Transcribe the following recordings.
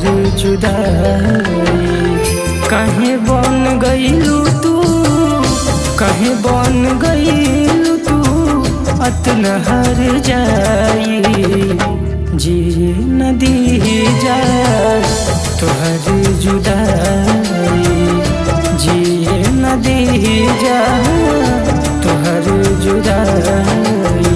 जुदाई। काहे बन गईलू तू, काहे बन गईलू तू अतना हर जाई। जी नदी जा तोहर जुदाई, जी नदी जा तोहर जुदाई।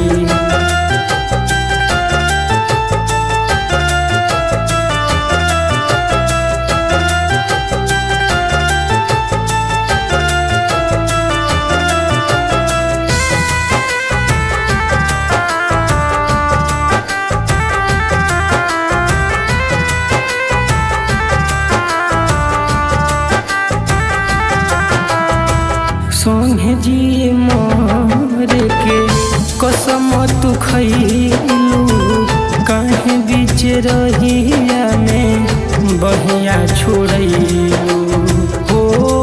संगे जी मोर के कसम तू खैलू, काहे बीच रहिया में बहिया छोड़लू। हो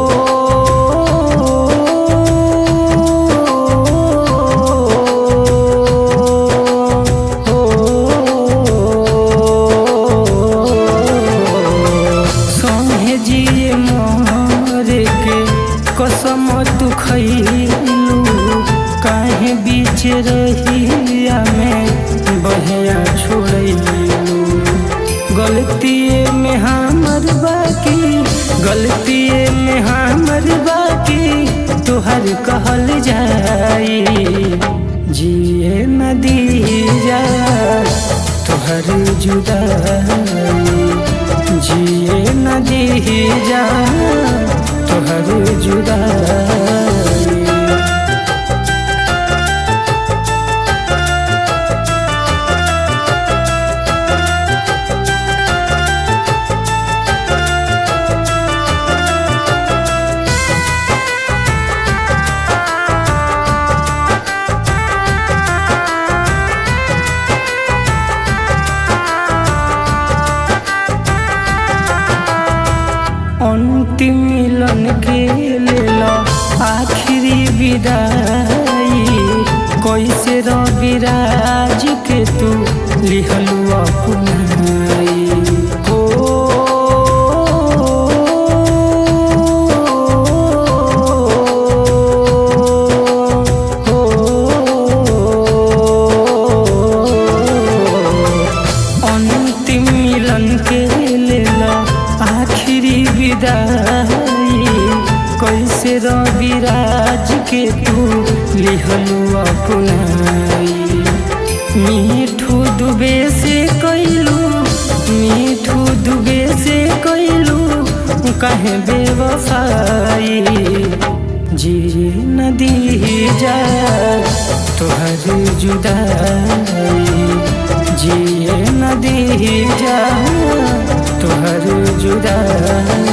संगे जी मोर के कसम तू खैलू, काहे बीच रहिया में बहिया छोड़लू। गलतिए में हमर बाकी, गलतिए में हमर बाकी तोहर कहल जाई। जिए नदी जा तोहर जुदाई, जिए नदी जा तोहर जुदाई। अंतिम मिलन के लेला आखिरी विदाई, कैसे रविराज के तू लिहलू अपनाई। हो अंतिम मिलन के लेला आखिरी विदाई, कैसे रविराज के तू लिहलू अपनाई। मीठू दुबे से कैलू, मीठू दुबे से कैलू काहे बेवफाई। जी नदी जा तोहर जुदाई, जी नदी जा तोहर जुदाई।